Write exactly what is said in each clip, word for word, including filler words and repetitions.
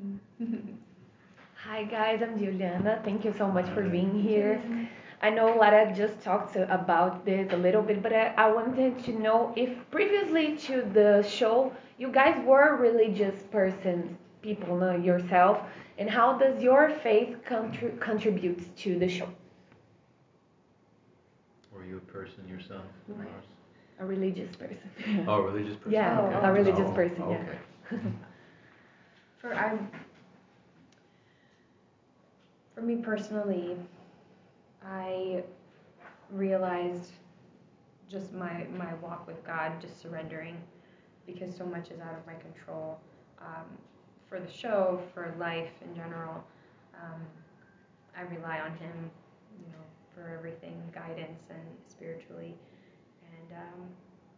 Hi guys, I'm Juliana. Thank you so much for Hi. being here. I know Lara just talked to, about this a little bit, but I, I wanted to know if previously to the show, you guys were religious persons, people know yourself, and how does your faith contri- contribute to the show? Were you a person yourself, Mars? A religious person. Oh, a religious person. Yeah, Okay. a religious Oh, person, yeah. okay. For I, for me personally, I realized just my my walk with God, just surrendering, because so much is out of my control. Um, for the show, for life in general, um, I rely on Him, you know, for everything, guidance and spiritually, and um,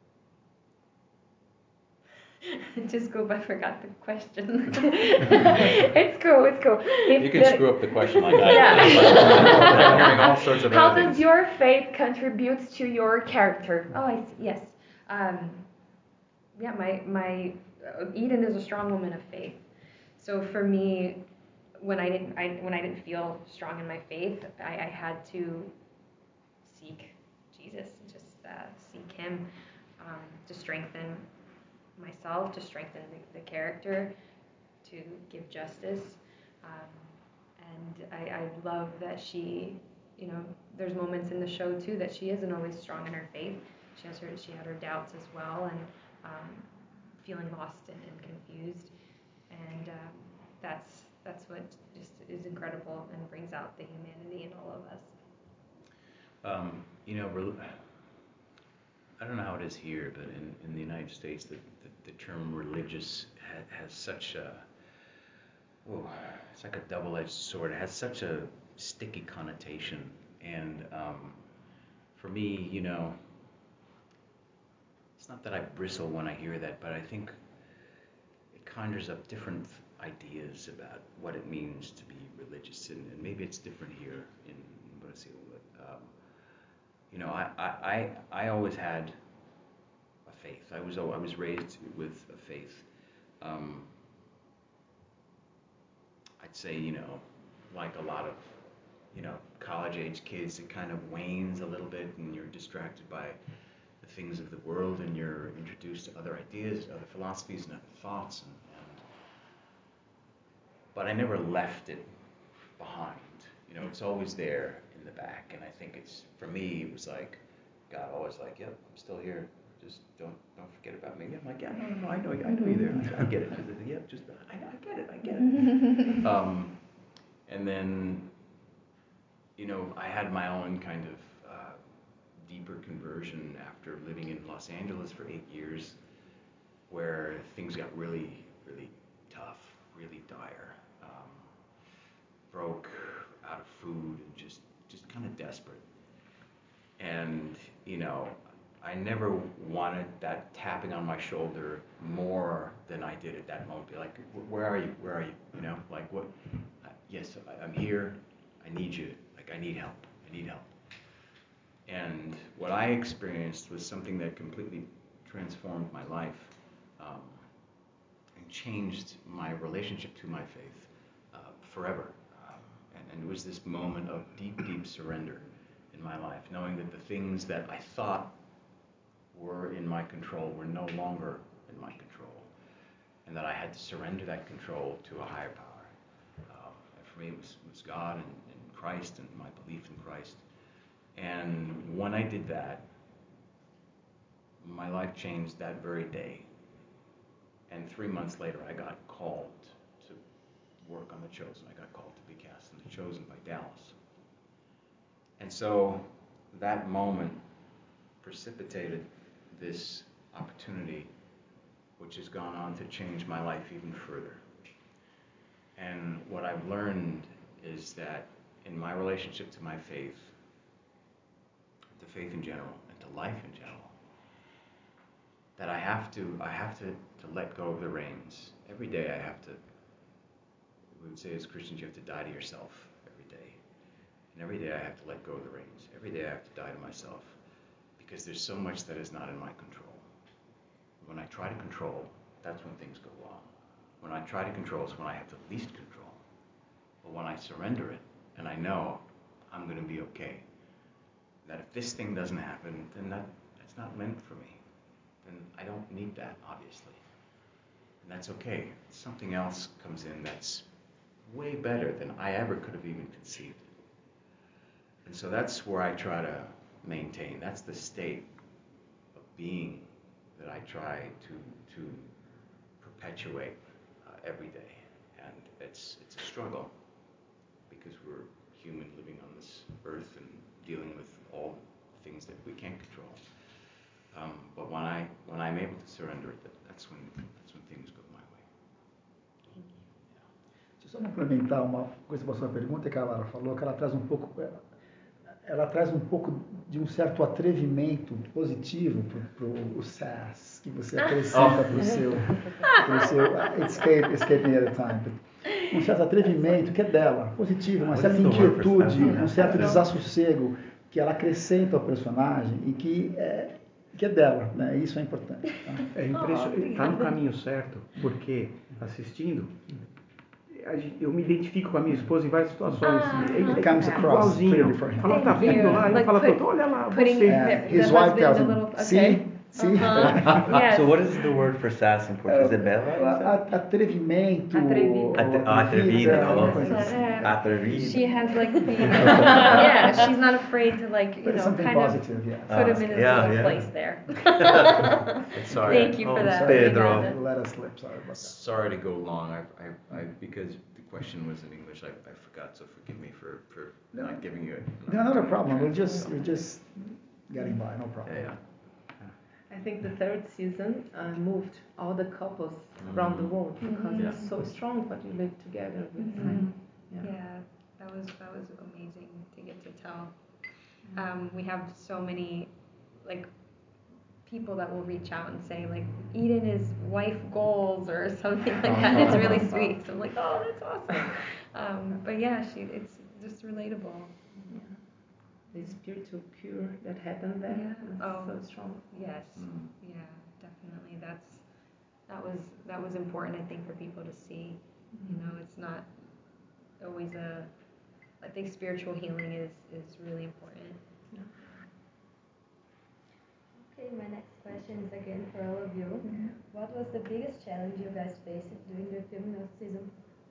just go, I forgot the question. It's cool, it's cool. If You can the- screw up the question like I Yeah. did. I'm hearing all sorts of How other does things. your faith contribute to your character? Oh, I see. Yes. Um, yeah, my my uh, Eden is a strong woman of faith. So for me, when I didn't I, when I didn't feel strong in my faith, I, I had to seek Jesus, just uh, seek Him um, to strengthen myself, to strengthen the, the character, to give justice. Um, and I, I love that she, you know, there's moments in the show too that she isn't always strong in her faith. She has her, she had her doubts as well, and um, feeling lost and, and confused. And um, that's that's what just is incredible and brings out the humanity in all of us. Um, you know, rel- I don't know how it is here, but in, in the United States, the, the, the term religious ha- has such a, oh, it's like a double-edged sword. It has such a sticky connotation. And um, for me, you know, it's not that I bristle when I hear that, but I think it conjures up different ideas about what it means to be religious. And, and maybe it's different here in Brazil. But, um, you know, I, I, I, I always had a faith. I was I was raised with a faith. Um, I'd say, you know, like a lot of, you know, college-age kids, it kind of wanes a little bit, and you're distracted by the things of the world, and you're introduced to other ideas, other philosophies, and other thoughts. And, and but I never left it behind. You know, it's always there in the back, and I think it's for me. It was like God always like, "Yep, I'm still here. Just don't don't forget about me." Yeah, I'm like, "Yeah, no, no, no, I know you, I know you're there. I, I get it." She's like, "Yep, just I, I get it, I get it." um, and then, you know, I had my own kind of uh, deeper conversion after living in Los Angeles for eight years, where things got really, really tough, really dire. Um, broke, out of food, and just just kind of desperate. And you know, I never wanted that tapping on my shoulder more than I did at that moment. Be like, where are you? Where are you? You know, like what? Uh, yes, I, I'm here. I need you. Like I need help. I need help. And what I experienced was something that completely transformed my life um, and changed my relationship to my faith uh, forever. Um, and, and it was this moment of deep, deep surrender in my life, knowing that the things that I thought were in my control were no longer in my control, and that I had to surrender that control to a higher power. Um, and for me, it was, it was God and, and Christ and my belief in Christ. And when I did that, my life changed that very day. And three months later, I got called to work on The Chosen. I got called to be cast in The Chosen by Dallas. And so that moment precipitated this opportunity, which has gone on to change my life even further. And what I've learned is that in my relationship to my faith, to faith in general, and to life in general, that I have to I have to, to let go of the reins. Every day I have to, we would say as Christians, you have to die to yourself every day. And every day I have to let go of the reins. Every day I have to die to myself, because there's so much that is not in my control. When I try to control, that's when things go wrong. when I try to control is when I have the least control. But when I surrender it, and I know I'm going to be okay, that if this thing doesn't happen, then that, that's not meant for me. Then I don't need that, obviously. And that's okay. Something else comes in that's way better than I ever could have even conceived it. And so that's where I try to maintain. That's the state of being that I try to to perpetuate uh, every day. And it's it's a struggle because we're human living on this earth and dealing with all the things that we can't control. Um, but when I when I'm able to surrender it, that, that's when that's when things go my way. Deixa eu só complementar uma coisa para a sua pergunta que a Lara falou, que ela traz um pouco, ela traz um pouco de um certo atrevimento positivo para o S A S que você acrescenta para o seu, pro seu it escape, escape me at a time, but um certo atrevimento que é dela, positivo, uma certa inquietude, um certo desassossego que ela acrescenta ao personagem e que é, que é dela, né? Isso é importante. Tá? É impressionante, está no caminho certo, porque assistindo, eu me identifico com a minha esposa em várias situações. Ah, é, it comes across clearly for him. Ela tá vendo lá, ela fala, put, olha lá, você. Yeah, his wife tells him, see, see. Uh-huh. Yes. So what is the word for sass in Portuguese? Is it bela? Atrevimento. Atrevida. ou Atrevida, alguma oh. coisa assim. Atrevida. She has like, yeah, she's not afraid to like, you But it's know, something kind positive, of yes. put him in his Yeah, little yeah. place there. Sorry. Thank you for Oh, that. Pedro. Obrigada. Let us slip, sorry about that. Sorry to go long. I, I, I because the question was in English, I, I forgot. So forgive me for, for No. not giving you it. No, not a problem. We're just, we're just getting by, no problem. Yeah, yeah. I think the third season uh, moved all the couples around the world because Mhm. it's so strong what you live together with. Mhm. Yeah. Yeah, that was that was amazing to get to tell. Um, we have so many like people that will reach out and say like Eden is wife goals or something like that. It's really sweet. So I'm like, oh, that's awesome. Um, but yeah, she it's just relatable. The spiritual cure that happened there Yeah. is Oh. so strong. Yes. Mm. Yeah, definitely. That's that was that was important I think for people to see. You know, it's not always a I think spiritual healing is is really important. Okay, my next question is again for all of you. What was the biggest challenge you guys faced during the filming of season?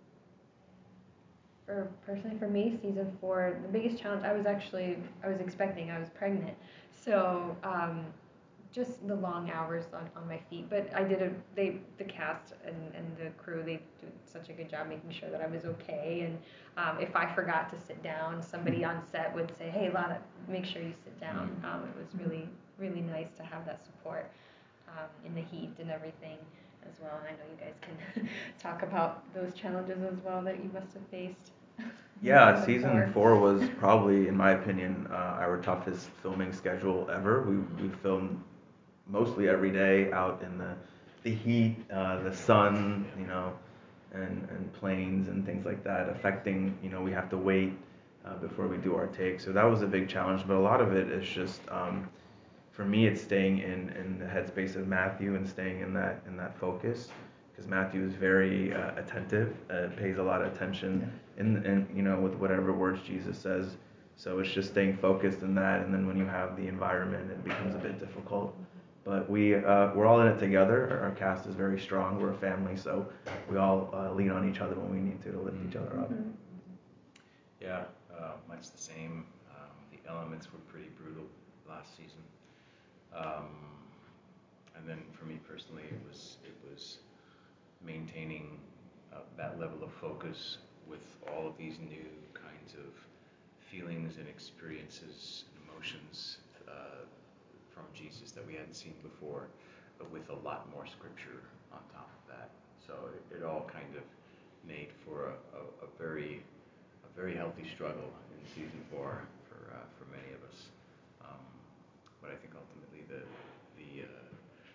For personally for me, season four, the biggest challenge I was actually I was expecting, I was pregnant. So um, just the long hours on, on my feet. But I did a they the cast and, and the crew they did such a good job making sure that I was okay. And um, if I forgot to sit down, somebody on set would say, "Hey, Lana, make sure you sit down." Um, it was really really nice to have that support um, in the heat and everything as well. And I know you guys can talk about those challenges as well that you must have faced. Yeah, season four was probably, in my opinion, uh, our toughest filming schedule ever. We we filmed mostly every day out in the the heat, uh, the sun, you know, and and planes and things like that affecting. You know, we have to wait uh, before we do our take. So that was a big challenge. But a lot of it is just, um, for me, it's staying in in the headspace of Matthew and staying in that in that focus. Because Matthew is very uh, attentive, uh, pays a lot of attention, in, in you know with whatever words Jesus says. So it's just staying focused in that, and then when you have the environment, it becomes a bit difficult. But we uh, we're all in it together. Our cast is very strong. We're a family, so we all uh, lean on each other when we need to to lift each other up. Yeah, uh, much the same. Um, the elements were pretty brutal last season, um, and then for me personally, it was it was. maintaining uh, that level of focus with all of these new kinds of feelings and experiences and emotions uh, from Jesus that we hadn't seen before, but with a lot more scripture on top of that. So it, it all kind of made for a, a, a very a very healthy struggle in season four for uh, for many of us. Um, but I think ultimately the the uh,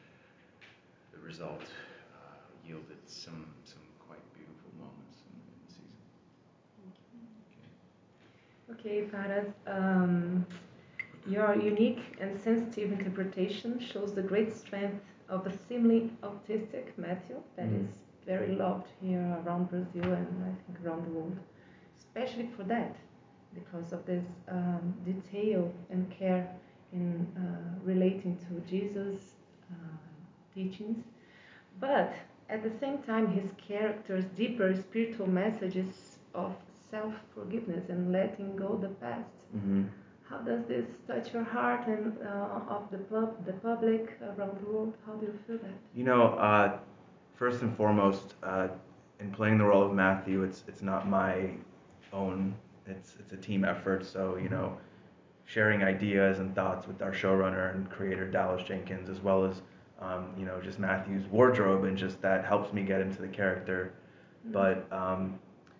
the result yielded some some quite beautiful moments in, in the season. Okay, Paras, um, your unique and sensitive interpretation shows the great strength of the seemingly autistic Matthew that Mm. is very loved here around Brazil and I think around the world, especially for that, because of this um, detail and care in uh, relating to Jesus' uh, teachings. But at the same time, his character's deeper spiritual messages of self-forgiveness and letting go the past. Mm-hmm. How does this touch your heart and uh, of the pub, the public around the world? How do you feel that? You know, uh, first and foremost, uh, in playing the role of Matthew, it's it's not my own. It's it's a team effort. So you know, sharing ideas and thoughts with our showrunner and creator Dallas Jenkins, as well as um, you know just Matthew's wardrobe, and just that helps me get into the character. Mm-hmm. But um,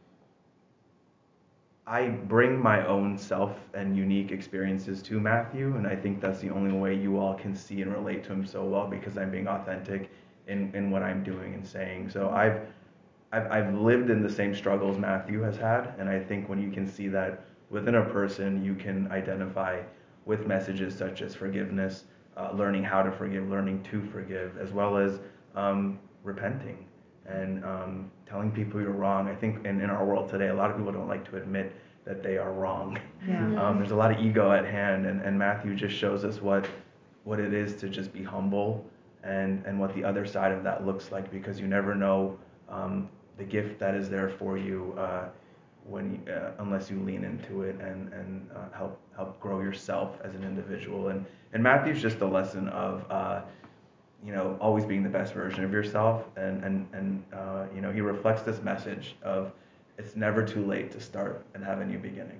I bring my own self and unique experiences to Matthew, and I think that's the only way you all can see and relate to him so well, because I'm being authentic in, in what I'm doing and saying. So I've, I've I've lived in the same struggles Matthew has had, and I think when you can see that within a person, you can identify with messages such as forgiveness, uh, learning how to forgive, learning to forgive, as well as um, repenting. And um, telling people you're wrong. I think in, in our world today, a lot of people don't like to admit that they are wrong. Yeah. Um, there's a lot of ego at hand, and, and Matthew just shows us what what it is to just be humble, and, and what the other side of that looks like, because you never know um, the gift that is there for you uh, when you, uh, unless you lean into it and, and uh, help help grow yourself as an individual. And, and Matthew's just a lesson of uh, you know, always being the best version of yourself, and and and uh, you know, he reflects this message of it's never too late to start and have a new beginning.